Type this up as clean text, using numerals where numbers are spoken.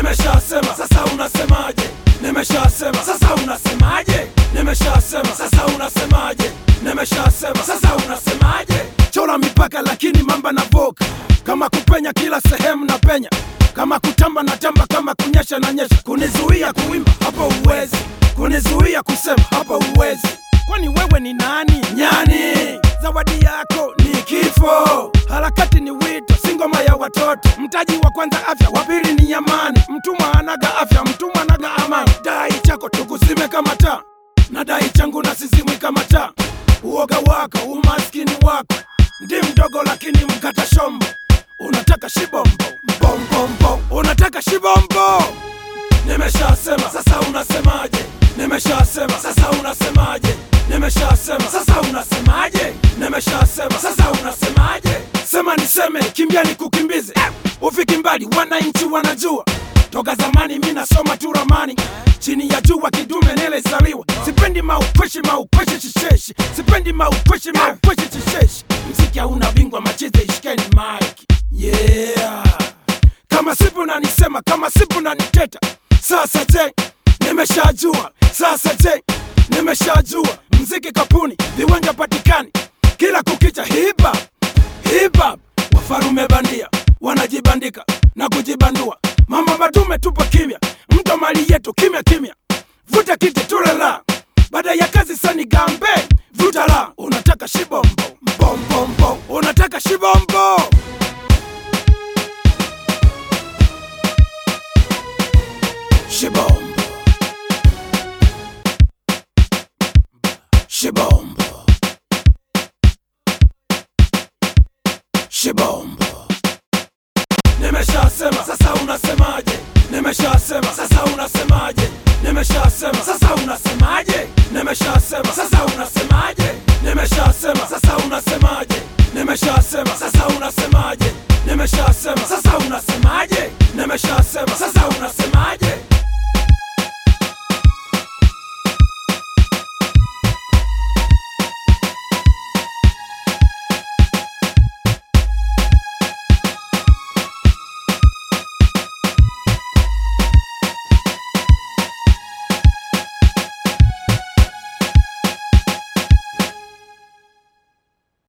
Nimeshasema, sasa unasemaje? Nimeshasema, sasa unasemaje? Nimeshasema, sasa unasemaje? Nimeshasema, sasa unasemaje? Chora mipaka lakini mamba na voka, kama kupenya kila sehemu na penya, kama kutamba na tamba, kama kunyesha na nyesha. Kunizuia kuimba hapo uwezi, kunizuia kusema hapo uwezi. Kwani wewe ni nani? Nyani. Zawadi yako ni kifo, harakati ni wito, si ngoma ya watoto. Mtaji wa kwanza afya, wa pili ni amani. Mtumwa anaga afya, mtumwa anaga amani. Dai chako tukuzime kama taa, na dai changu na sizimwi kama taa. Uoga wako, umaskini wako, ndi mdogo lakini mkata shombo. Unataka shibombo, mbombombo, unataka shibombo. Nimeshasema, sasa unasemaje? Nimeshasema, sasa unasemaje? Nimeshasema, sasa unasemaje? Nimeshasema, sasa unasemaje? Sema niseme, kimbia nikukimbize, ufiki mbali, wananchi wanajua. Toka zamani mimi nasoma tu ramani, chini ya jua kidume nilizaliwa. Sipendi maukweshi shisheshi, sipendi maukweshi shisheshi. Mziki hauna bingwa, machize ishikeni mic. Yeah, kama sipo na nisema, kama sipo na niteta. Sasa je, nimeshajua. Sasa je, nimeshajua. Mziki kapuni, viwanja patikani, kila kukicha hip hop, hip hop. Wafarume bandia wanajibandika na kujibandua. Mama madume tupo kimya, mto mali yetu kimya kimya. Vuta kiti tulela, baada ya kazi sani gambe. Vuta la, unataka shibombo, mbombombo, unataka shibombo. Shibombo, shibombo, shibombo. Nimeshasema, sasa unasemaje? Nimeshasema, sasa unasemaje? Nimeshasema, sasa unasemaje? Nimeshasema, sasa unasemaje? Nimeshasema, sasa unasemaje? Nimeshasema,